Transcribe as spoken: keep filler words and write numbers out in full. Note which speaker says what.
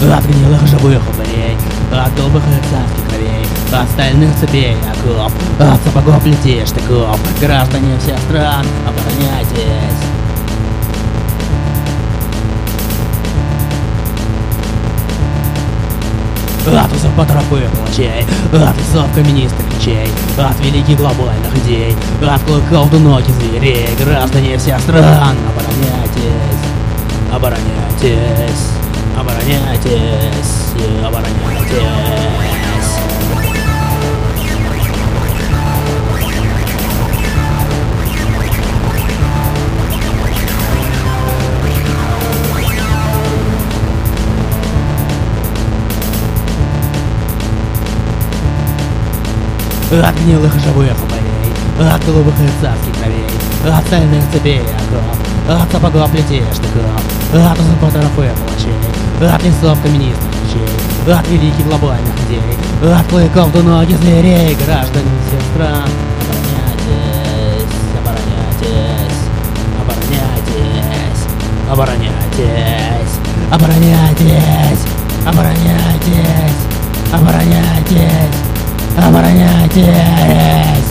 Speaker 1: От гнилых живых упырей, от голубых и царских кровей, от стальных цепей окоп, от сапогов плетей штыков. Граждане всех стран, обороняйтесь! От усов потропы палачей, от лесов каменистых речей, от великих глобальных идей, от клыков двуногих зверей. Граждане всех стран, обороняйтесь! Обороняйтесь! Обороняйтесь! Обороняйтесь! От гнилых живых упырей, от голубых и царских кровей, от стальных цепей окоп, от сапогов плетей штыков, от усов потропы палачей, от лесов каменистых речей, от великих глобальных идей, от клыков двуногих зверей. Граждане всех стран, обороняйтесь! Обороняйтесь! Обороняйтесь! Обороняйтесь! Обороняйтесь! Обороняйтесь! Обороняйтесь! Обороняйтесь!